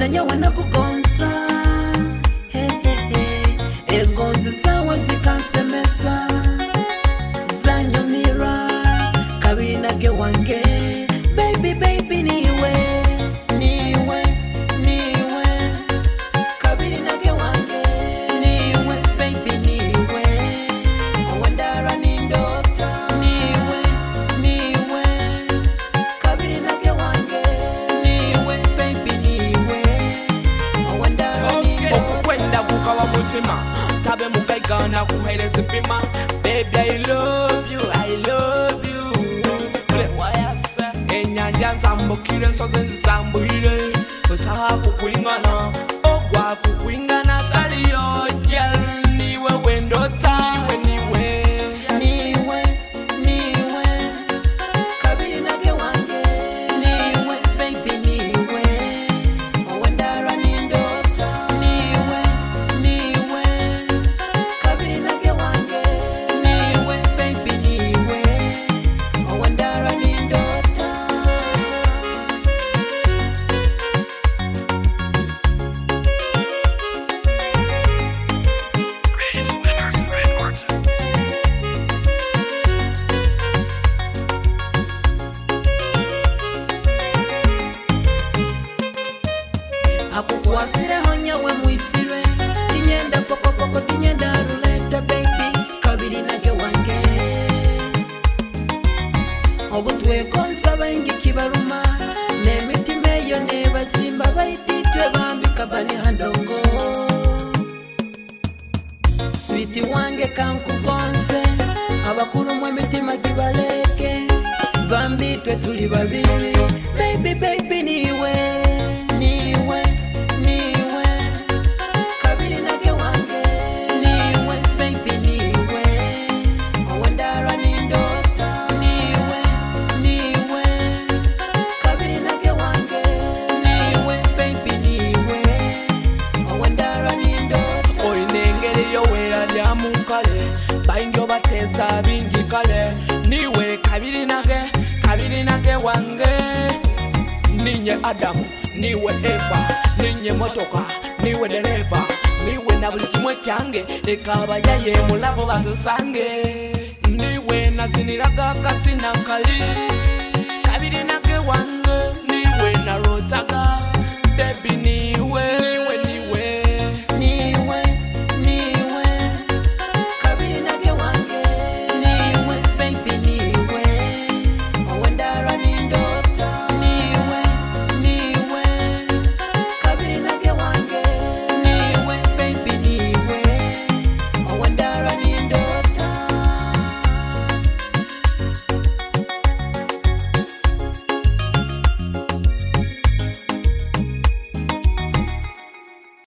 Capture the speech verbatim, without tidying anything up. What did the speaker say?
nanya wanakukonsa hey, hey, hey. Egonzi sawa zikansemesa zanyumira kabiri nage wange baby baby niwe niwe niwe kabiri nage wange niwe baby niwe awandara nindota niwe niwe kabiri nage wange niwe baby niwe awandara nindota okwenda kukawa mutima tabe mugaigana kuhereza pima baby I love you I love you enyanja nzambukire nsozi nzambwire osaha kukwingana ogwa kukwingana taliyo gel niwe wendota niwe niwe niwe kabiri nage wange niwe baby niwe awandara nindota niwe niwe kabiri nage wange niwe baby niwe awandara nindota. Akukuasire honya we muisire tinyenda poko poko tinyenda ruleta baby kabiri nage wange obutwe konsa bangi kibaruma n'emitima eyo nebasimba bayititwe bambi kabani handongo switi wange kankugonze abakuru mu emitima gibaleke bambi twe tuli babiri baby baby niwe niwe niwe kabiri nage wange niwe baby niwe awandara nindota niwe niwe kabiri nage wange niwe baby niwe awandara nindota oinengeri yowera lyamukale bainjo batesa bingi kale niwe kabiri nage kabiri nage wange ninye Adamu niwe Eva ninye motoka niwe dereva niwe na buli kimwe kyange lekaba yaye mulabo batusange niwe nasiniraga kasina kali kabiri nage wange niwe na rotaga baby niwe